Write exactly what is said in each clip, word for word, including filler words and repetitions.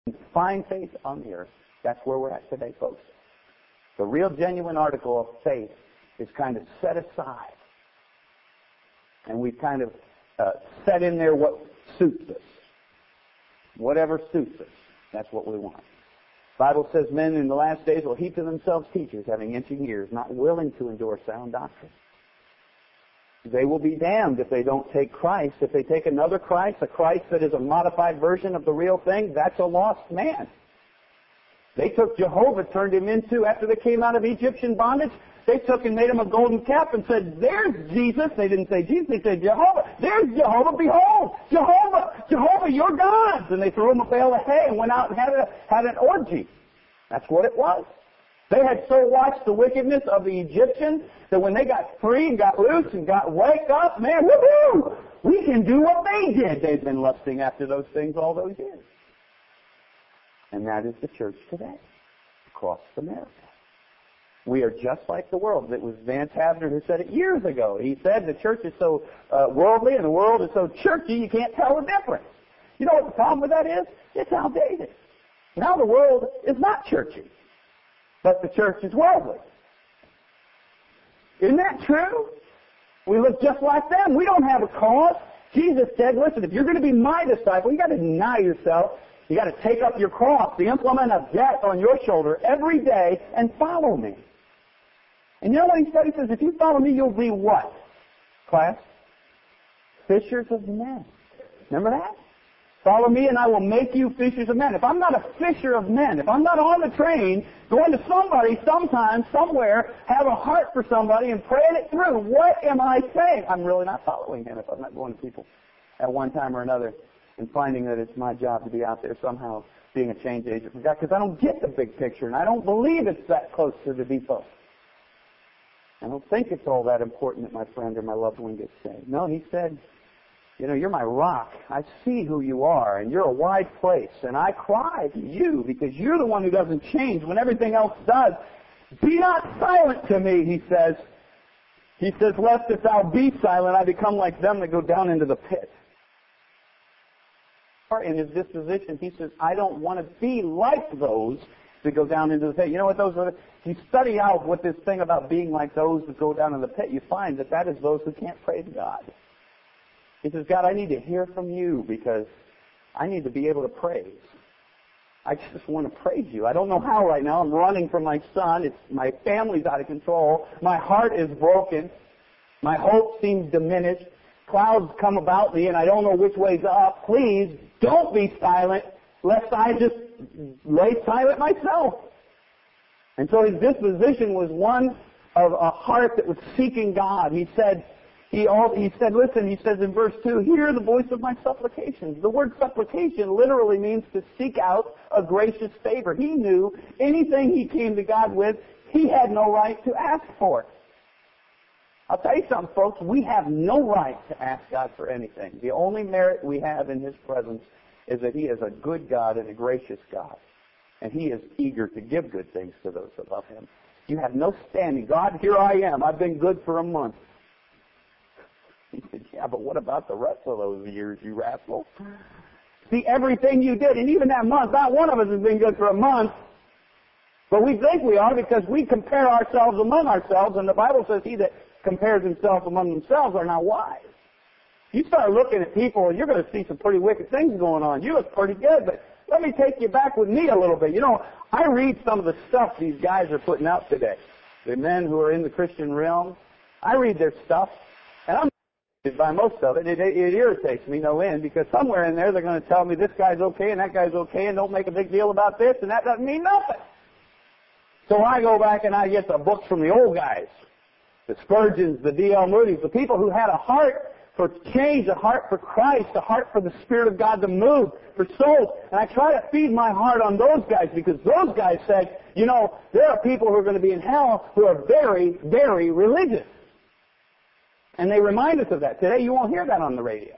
find faith on the earth. That's where we're at today, folks. The real genuine article of faith is kind of set aside. And we've kind of uh, set in there what suits us. Whatever suits us. That's what we want. The Bible says men in the last days will heap to themselves teachers having itching ears, not willing to endure sound doctrine. They will be damned if they don't take Christ. If they take another Christ, a Christ that is a modified version of the real thing, that's a lost man. They took Jehovah, turned him into, after they came out of Egyptian bondage, they took and made him a golden calf and said, there's Jesus. They didn't say Jesus, they said Jehovah. There's Jehovah, behold, Jehovah, Jehovah, your gods. And they threw him a bale of hay and went out and had, a, had an orgy. That's what it was. They had so watched the wickedness of the Egyptians that when they got free and got loose and got wake up, man, woohoo! We can do what they did. They've been lusting after those things all those years. And that is the church today, across America. We are just like the world. It was Van Tavner who said it years ago. He said the church is so uh, worldly and the world is so churchy you can't tell the difference. You know what the problem with that is? It's outdated. Now the world is not churchy, but the church is worldly. Isn't that true? We look just like them. We don't have a cause. Jesus said, listen, if you're going to be my disciple, you've got to deny yourself. You've got to take up your cross, the implement of death on your shoulder every day, and follow me. And you know what he said? He says, if you follow me, you'll be what? Class? Fishers of men. Remember that? Follow me and I will make you fishers of men. If I'm not a fisher of men, if I'm not on the train, going to somebody sometime, somewhere, have a heart for somebody and praying it through, what am I saying? I'm really not following him if I'm not going to people at one time or another and finding that it's my job to be out there somehow being a change agent for God, because I don't get the big picture and I don't believe it's that close to the depot. I don't think it's all that important that my friend or my loved one gets saved. No, he said, you know, you're my rock. I see who you are, and you're a wide place. And I cry to you because you're the one who doesn't change when everything else does. Be not silent to me, he says. He says, lest if thou be silent, I become like them that go down into the pit. In his disposition, he says, I don't want to be like those that go down into the pit. You know what those are? If you study out what this thing about being like those that go down in the pit, you find that that is those who can't praise God. He says, God, I need to hear from you because I need to be able to praise. I just want to praise you. I don't know how right now. I'm running from my son. It's, my family's out of control. My heart is broken. My hope seems diminished. Clouds come about me and I don't know which way's up. Please don't be silent lest I just lay silent myself. And so his disposition was one of a heart that was seeking God. He said, He, all, he said, listen, he says in verse two, hear the voice of my supplications. The word supplication literally means to seek out a gracious favor. He knew anything he came to God with, he had no right to ask for. I'll tell you something, folks, we have no right to ask God for anything. The only merit we have in his presence is that he is a good God and a gracious God. And he is eager to give good things to those that love him. You have no standing. God, here I am. I've been good for a month. He said, yeah, but what about the rest of those years, you rascal? See, everything you did, and even that month, not one of us has been good for a month, but we think we are because we compare ourselves among ourselves, and the Bible says he that compares himself among themselves are not wise. You start looking at people, and you're going to see some pretty wicked things going on. You look pretty good, but let me take you back with me a little bit. You know, I read some of the stuff these guys are putting out today, the men who are in the Christian realm. I read their stuff, and I'm by most of it. It, it, it irritates me no end because somewhere in there they're going to tell me this guy's okay and that guy's okay and don't make a big deal about this and that doesn't mean nothing. So I go back and I get the books from the old guys, the Spurgeons, the D L Moody's, the people who had a heart for change, a heart for Christ, a heart for the Spirit of God to move, for souls. And I try to feed my heart on those guys because those guys said, you know, there are people who are going to be in hell who are very, very religious. And they remind us of that. Today you won't hear that on the radio.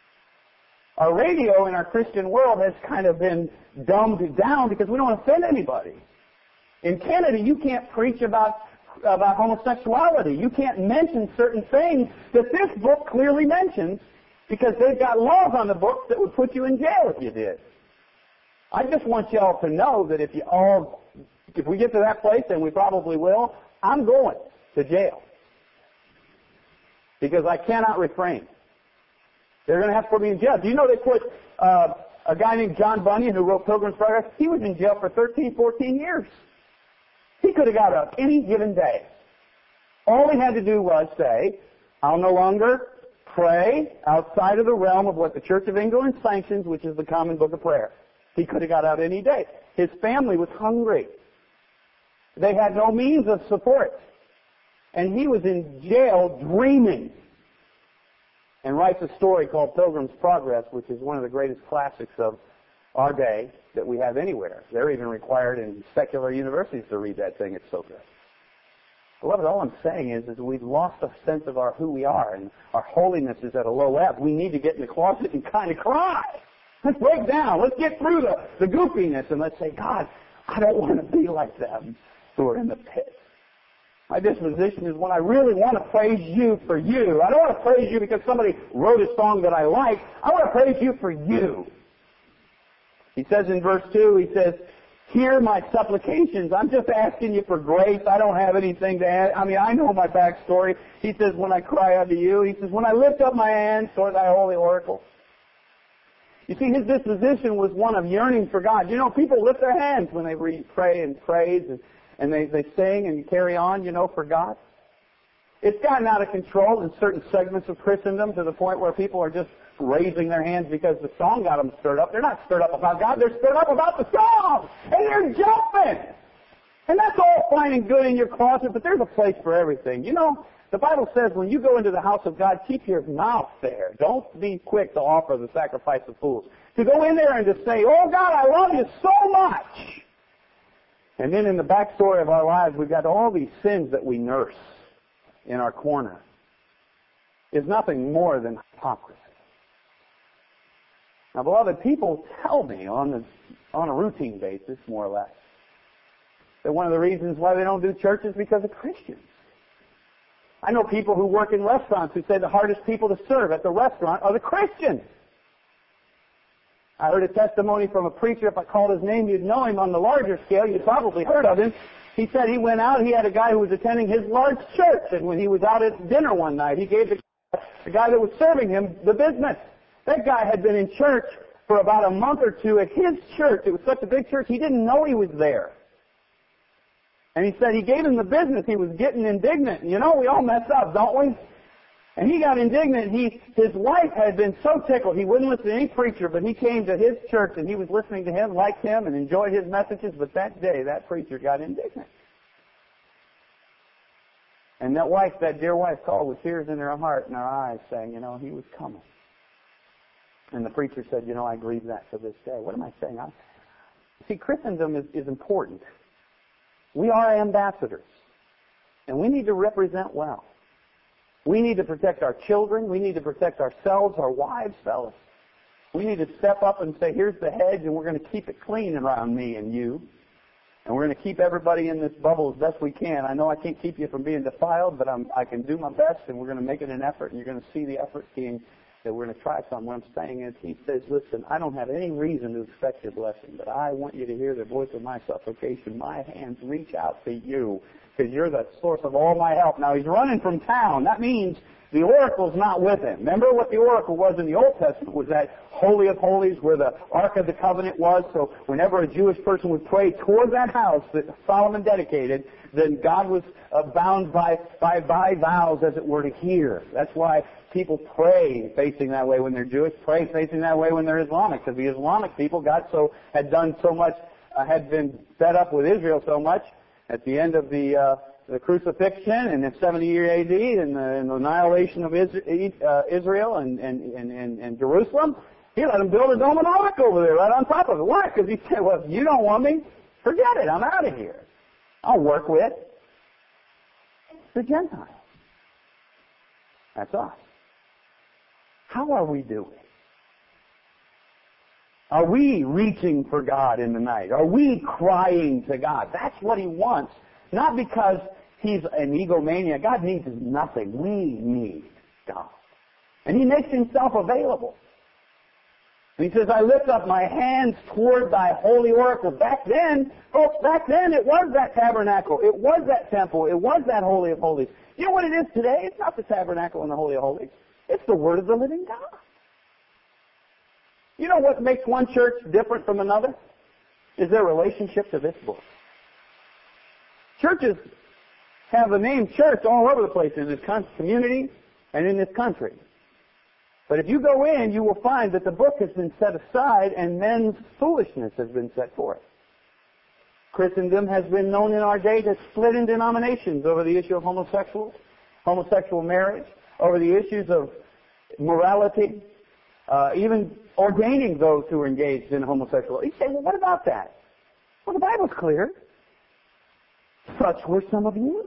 Our radio in our Christian world has kind of been dumbed down because we don't offend anybody. In Canada, you can't preach about, about homosexuality. You can't mention certain things that this book clearly mentions because they've got laws on the books that would put you in jail if you did. I just want y'all to know that if you all, if we get to that place, and we probably will, I'm going to jail. Because I cannot refrain. They're going to have to put me in jail. Do you know they put uh, a guy named John Bunyan who wrote Pilgrim's Progress? He was in jail for thirteen, fourteen years. He could have got out any given day. All he had to do was say, I'll no longer pray outside of the realm of what the Church of England sanctions, which is the Common Book of Prayer. He could have got out any day. His family was hungry. They had no means of support. And he was in jail dreaming. And writes a story called Pilgrim's Progress, which is one of the greatest classics of our day that we have anywhere. They're even required in secular universities to read that thing. It's so good. Beloved, all I'm saying is, is we've lost a sense of our who we are, and our holiness is at a low ebb. We need to get in the closet and kind of cry. Let's break down. Let's get through the, the goofiness, and let's say, God, I don't want to be like them who are in the pit. My disposition is when I really want to praise you for you. I don't want to praise you because somebody wrote a song that I like. I want to praise you for you. He says in verse two, he says, hear my supplications. I'm just asking you for grace. I don't have anything to add. I mean, I know my backstory. He says, when I cry unto you. He says, when I lift up my hands toward thy holy oracle. You see, his disposition was one of yearning for God. You know, people lift their hands when they read, pray and praise and, and they, they sing and carry on, you know, for God. It's gotten out of control in certain segments of Christendom to the point where people are just raising their hands because the song got them stirred up. They're not stirred up about God. They're stirred up about the song. And they're jumping. And that's all fine and good in your closet, but there's a place for everything. You know, the Bible says when you go into the house of God, keep your mouth there. Don't be quick to offer the sacrifice of fools. To go in there and to say, oh God, I love you so much. And then in the backstory of our lives, we've got all these sins that we nurse in our corner. Is nothing more than hypocrisy. Now, beloved, people tell me on the, on a routine basis, more or less, that one of the reasons why they don't do church is because of Christians. I know people who work in restaurants who say the hardest people to serve at the restaurant are the Christians. I heard a testimony from a preacher. If I called his name, you'd know him on the larger scale. You'd probably heard of him. He said he went out. He had a guy who was attending his large church, and when he was out at dinner one night, he gave the, the guy that was serving him the business. That guy had been in church for about a month or two at his church. It was such a big church, he didn't know he was there. And he said he gave him the business. He was getting indignant. You know, we all mess up, don't we? And he got indignant. He, his wife had been so tickled. He wouldn't listen to any preacher, but he came to his church and he was listening to him, liked him, and enjoyed his messages. But that day, that preacher got indignant. And that wife, that dear wife, called with tears in her heart and her eyes, saying, you know, he was coming. And the preacher said, you know, I grieve that to this day. What am I saying? I, see, Christendom is, is important. We are ambassadors. And we need to represent well. We need to protect our children. We need to protect ourselves, our wives, fellas. We need to step up and say, here's the hedge, and we're going to keep it clean around me and you. And we're going to keep everybody in this bubble as best we can. I know I can't keep you from being defiled, but I'm, I can do my best, and we're going to make it an effort, and you're going to see the effort being that we're going to try something. What I'm saying is, he says, listen, I don't have any reason to expect your blessing, but I want you to hear the voice of my supplication. My hands reach out to you, because you're the source of all my help. Now, he's running from town. That means the oracle's not with him. Remember what the oracle was in the Old Testament was that Holy of Holies where the Ark of the Covenant was. So whenever a Jewish person would pray toward that house that Solomon dedicated, then God was uh, bound by, by, by vows, as it were, to hear. That's why people pray facing that way when they're Jewish, pray facing that way when they're Islamic, because the Islamic people got so, had done so much, uh, had been fed up with Israel so much at the end of the, uh, the crucifixion and in seventy A D and the, and the annihilation of Israel and, and, and, and, and Jerusalem. He let them build a dome and ark over there right on top of it. Why? Because he said, well, if you don't want me, forget it. I'm out of here. I'll work with the Gentiles. That's us. How are we doing? Are we reaching for God in the night? Are we crying to God? That's what He wants. Not because He's an egomaniac. God needs nothing. We need God. And He makes Himself available. And he says, I lift up my hands toward thy holy oracle. Back then, folks, back then it was that tabernacle. It was that temple. It was that Holy of Holies. You know what it is today? It's not the tabernacle and the Holy of Holies. It's the Word of the living God. You know what makes one church different from another? Is their relationship to this book. Churches have the name church all over the place in this community and in this country. But if you go in, you will find that the book has been set aside and men's foolishness has been set forth. Christendom has been known in our day to split in denominations over the issue of homosexuals, homosexual marriage, over the issues of morality, uh, even ordaining those who are engaged in homosexuality. You say, well, what about that? Well, the Bible's clear. Such were some of you.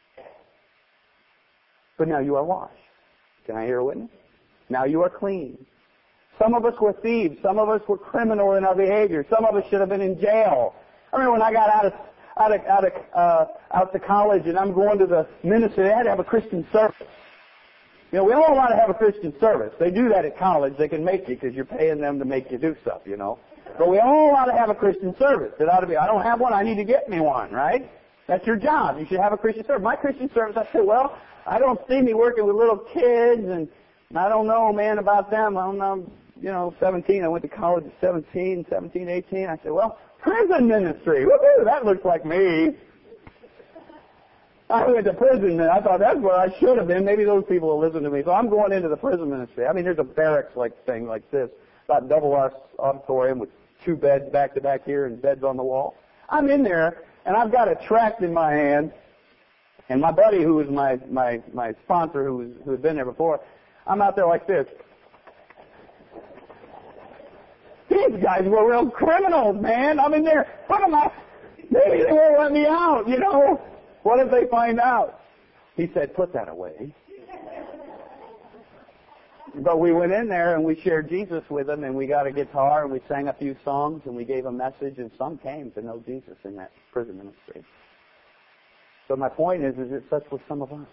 But now you are washed. Can I hear a witness? Now you are clean. Some of us were thieves. Some of us were criminal in our behavior. Some of us should have been in jail. I remember when I got out of out of out of uh, out to college and I'm going to the ministry, they had to have a Christian service. You know, we all want to have a Christian service. They do that at college. They can make you because you're paying them to make you do stuff, you know. But we all want to have a Christian service. It ought to be. I don't have one. I need to get me one, right? That's your job. You should have a Christian service. My Christian service, I said, well, I don't see me working with little kids and I don't know, man, about them. I'm, I'm, you know, seventeen. I went to college at seventeen, seventeen, eighteen. I said, well, prison ministry. Woo-hoo, that looks like me. I went to prison, and I thought that's where I should have been. Maybe those people will listen to me. So I'm going into the prison ministry. I mean, there's a barracks-like thing like this, about double our auditorium with two beds back to back here and beds on the wall. I'm in there, and I've got a tract in my hand, and my buddy, who was my my my sponsor, who was who had been there before, I'm out there like this. These guys were real criminals, man. I'm in there. What am I? Maybe they won't let me out, you know. What if they find out? He said, put that away. But we went in there and we shared Jesus with them and we got a guitar and we sang a few songs and we gave a message and some came to know Jesus in that prison ministry. So my point is, is that such was some of us.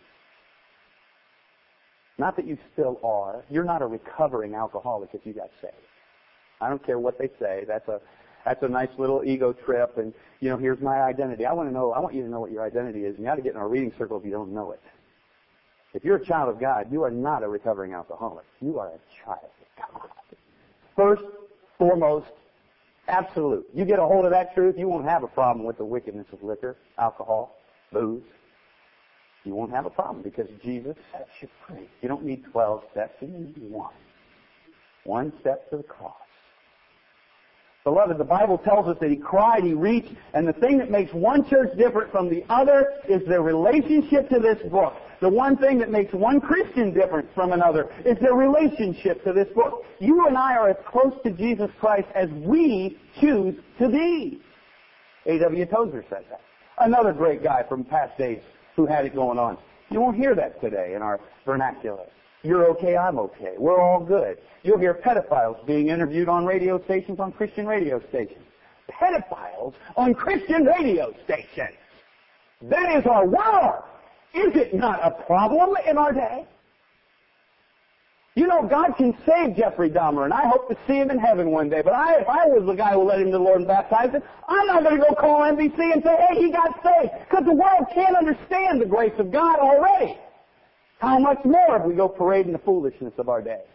Not that you still are. You're not a recovering alcoholic if you got saved. I don't care what they say. That's a that's a nice little ego trip and, you know, here's my identity. I want to know, I want you to know what your identity is and you ought to get in our reading circle if you don't know it. If you're a child of God, you are not a recovering alcoholic. You are a child of God. First, foremost, absolute. You get a hold of that truth, you won't have a problem with the wickedness of liquor, alcohol, booze. You won't have a problem because Jesus sets you free. You don't need twelve steps, you need one. One step to the cross. Beloved, the Bible tells us that he cried, he reached, and the thing that makes one church different from the other is their relationship to this book. The one thing that makes one Christian different from another is their relationship to this book. You and I are as close to Jesus Christ as we choose to be. A W Tozer said that. Another great guy from past days who had it going on. You won't hear that today in our vernacular. You're okay, I'm okay. We're all good. You'll hear pedophiles being interviewed on radio stations, on Christian radio stations. Pedophiles on Christian radio stations. That is our world. Is it not a problem in our day? You know, God can save Jeffrey Dahmer, and I hope to see him in heaven one day. But I, if I was the guy who led him to the Lord and baptized him, I'm not going to go call N B C and say, hey, he got saved. Because the world can't understand the grace of God already. How much more if we go parading the foolishness of our day?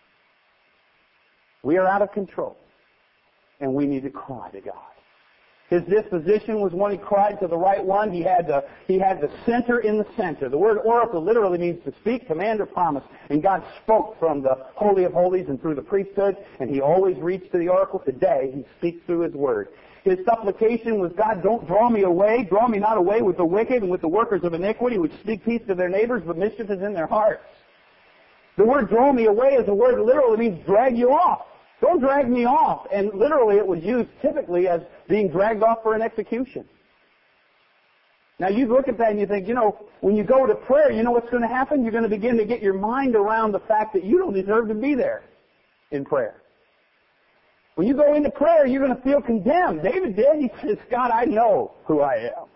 We are out of control, and we need to cry to God. His disposition was when he cried to the right one. He had the, he had the center in the center. The word oracle literally means to speak, command, or promise. And God spoke from the Holy of Holies and through the priesthood, and he always reached to the oracle. Today, he speaks through his word. His supplication was, God, don't draw me away. Draw me not away with the wicked and with the workers of iniquity, which speak peace to their neighbors, but mischief is in their hearts. The word draw me away is a word that literally means drag you off. Don't drag me off. And literally it was used typically as being dragged off for an execution. Now you look at that and you think, you know, when you go to prayer, you know what's going to happen? You're going to begin to get your mind around the fact that you don't deserve to be there in prayer. When you go into prayer, you're going to feel condemned. David did. He says, God, I know who I am.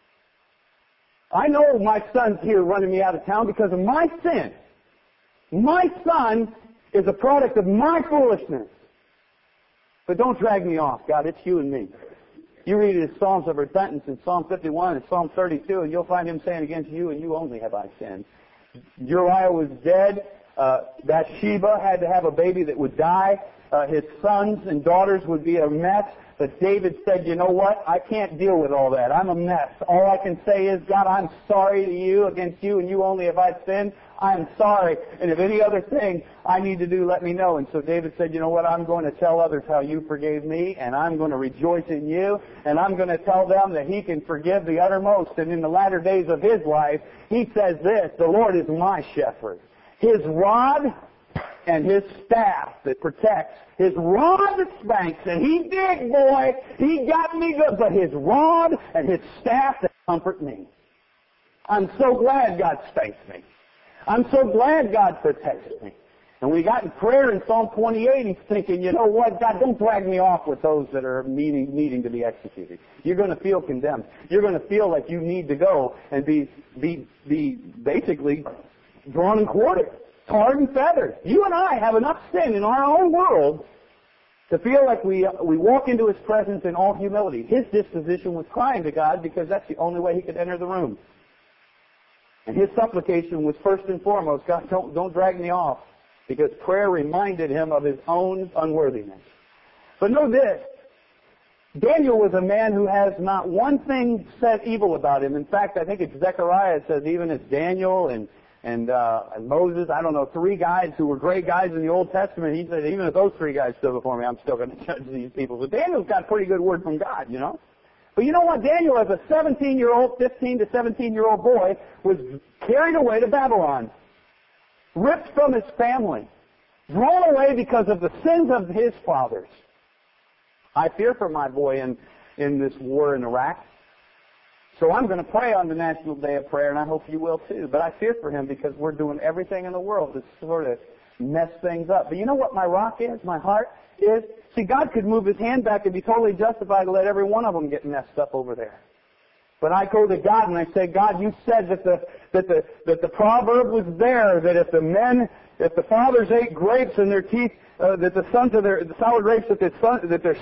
I know my son's here running me out of town because of my sin. My son is a product of my foolishness. But don't drag me off, God. It's you and me. You read his Psalms of repentance in Psalm fifty-one and Psalm thirty-two, and you'll find him saying, against you and you only have I sinned. Uriah was dead. Uh, Bathsheba had to have a baby that would die. Uh, his sons and daughters would be a mess. But David said, you know what? I can't deal with all that. I'm a mess. All I can say is, God, I'm sorry to you. Against you and you only have I sinned. I'm sorry. And if any other thing I need to do, let me know. And so David said, you know what? I'm going to tell others how you forgave me, and I'm going to rejoice in you, and I'm going to tell them that he can forgive the uttermost. And in the latter days of his life, he says this, the Lord is my shepherd. His rod and his staff that protects. His rod that spanks, and he did, boy. He got me good. But his rod and his staff that comfort me. I'm so glad God spanks me. I'm so glad God protects me. And we got in prayer in Psalm twenty-eight, he's thinking, you know what, God, don't drag me off with those that are needing, needing to be executed. You're going to feel condemned. You're going to feel like you need to go and be, be, be basically drawn and quartered. Tarred and feathered. You and I have enough sin in our own world to feel like we we walk into his presence in all humility. His disposition was crying to God because that's the only way he could enter the room. And his supplication was first and foremost, God, don't, don't drag me off, because prayer reminded him of his own unworthiness. But know this, Daniel was a man who has not one thing said evil about him. In fact, I think it's Zechariah says even as Daniel and And, uh, and Moses, I don't know, three guys who were great guys in the Old Testament. He said, even if those three guys stood before me, I'm still going to judge these people. But Daniel's got a pretty good word from God, you know. But you know what? Daniel, as a seventeen-year-old, fifteen to seventeen-year-old boy, was carried away to Babylon, ripped from his family, drawn away because of the sins of his fathers. I fear for my boy in, in this war in Iraq. So I'm going to pray on the National Day of Prayer, and I hope you will too. But I fear for him because we're doing everything in the world to sort of mess things up. But you know what my rock is, my heart is? See, God could move his hand back and be totally justified to let every one of them get messed up over there. But I go to God and I say, God, you said that the that the that the proverb was there that if the men, if the fathers ate grapes in their teeth, uh, that the sons of their the sour grapes that their son, that their